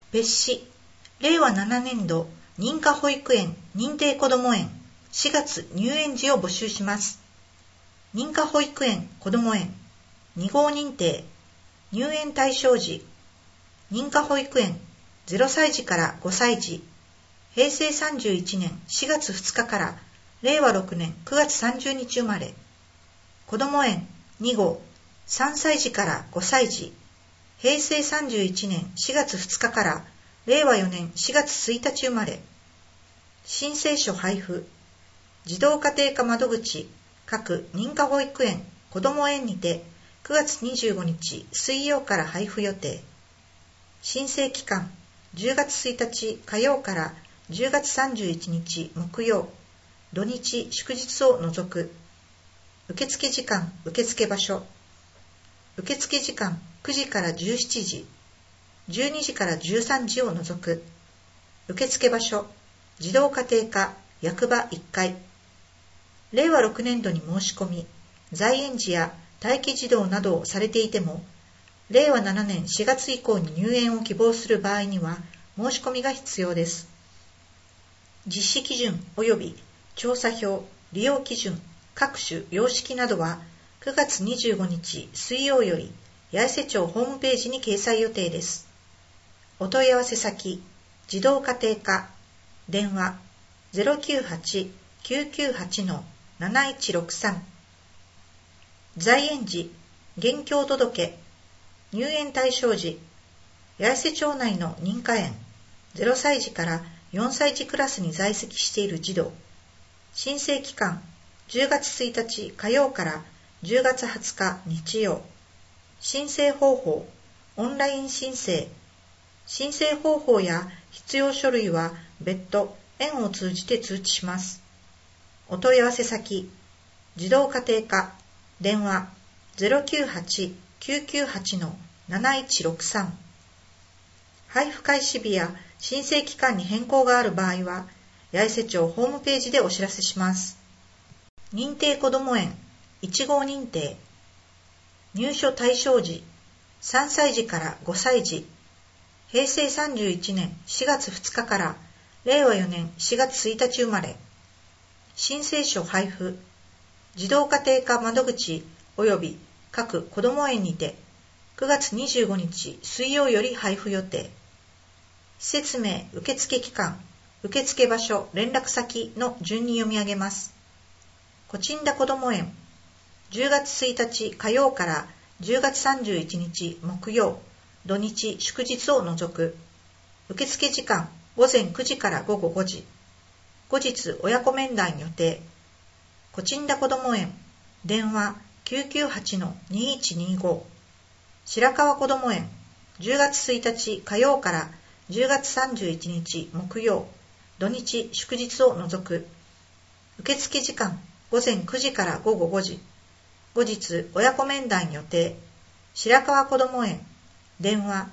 別紙令和7年度認可保育園認定こども園4月入園時を募集します。認可保育園こども園2号認定入園対象時認可保育園0歳児から5歳児平成31年4月2日から令和6年9月30日生まれこども園2号3歳児から5歳児平成31年4月2日から令和4年4月1日生まれ申請書配布児童家庭科窓口各認可保育園こども園にて9月25日水曜から配布予定申請期間10月1日火曜から10月31日木曜土日祝日を除く受付時間受付場所受付時間9時から17時12時から13時を除く受付場所児童家庭科役場1階令和6年度に申し込み在園児や待機児童などをされていても令和7年4月以降に入園を希望する場合には申し込みが必要です。実施基準及び調査票利用基準各種様式などは9月25日水曜より八重瀬町ホームページに掲載予定です。お問い合わせ先児童家庭課電話 098-998-7163 在園時現況届入園対象時八重瀬町内の認可園0歳児から4歳児クラスに在籍している児童申請期間10月1日火曜から10月20日日曜申請方法オンライン申請申請方法や必要書類は別途園を通じて通知します。お問い合わせ先児童家庭課電話 098-998-7163 配布開始日や申請期間に変更がある場合は八重瀬町ホームページでお知らせします。認定こども園1号認定入所対象時3歳児から5歳児平成31年4月2日から令和4年4月1日生まれ申請書配布児童家庭科窓口及び各こども園にて9月25日水曜より配布予定施設名受付期間受付場所連絡先の順に読み上げます。コチンダこども園10月1日火曜から10月31日木曜土日祝日を除く受付時間午前9時から午後5時後日親子面談予定コチンダこども園電話 998-2125 白川こども園10月1日火曜から10月31日木曜土日祝日を除く受付時間午前9時から午後5時後日親子面談予定白川こども園電話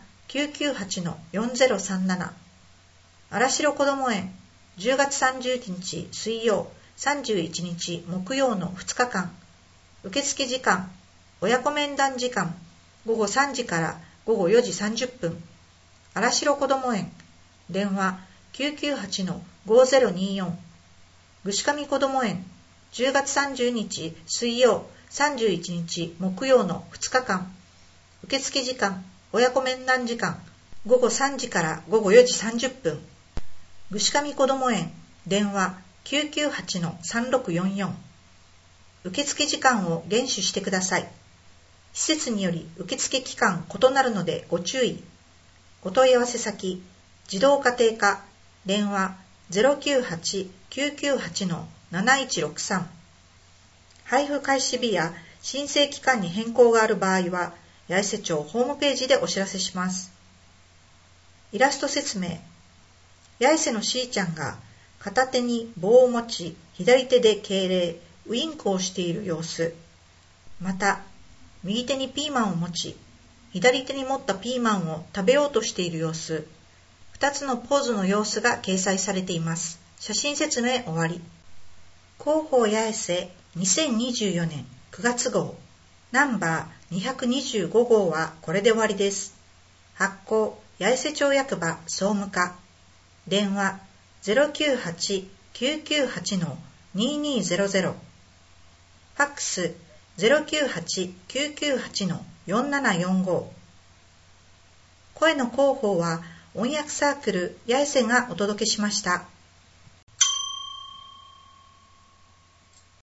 998-4037 荒城こども園10月30日水曜31日木曜の2日間受付時間親子面談時間午後3時から午後4時30分荒城こども園電話 998-5024 串上こども園10月30日水曜31日木曜の2日間受付時間親子面談時間午後3時から午後4時30分串上こども園電話 998-3644 受付時間を厳守してください。施設により受付期間異なるのでご注意。お問い合わせ先児童家庭課電話 098-998-7163 配布開始日や申請期間に変更がある場合は八重瀬町ホームページでお知らせします。イラスト説明八重瀬のしーちゃんが片手に棒を持ち左手で敬礼ウインクをしている様子また右手にピーマンを持ち左手に持ったピーマンを食べようとしている様子2つのポーズの様子が掲載されています。写真説明終わり。広報八重瀬2024年9月号ナンバー225号はこれで終わりです。発行八重瀬町役場総務課、電話 098-998-2200、ファックス 098-998-4745。声の広報は音訳サークル八重瀬がお届けしました。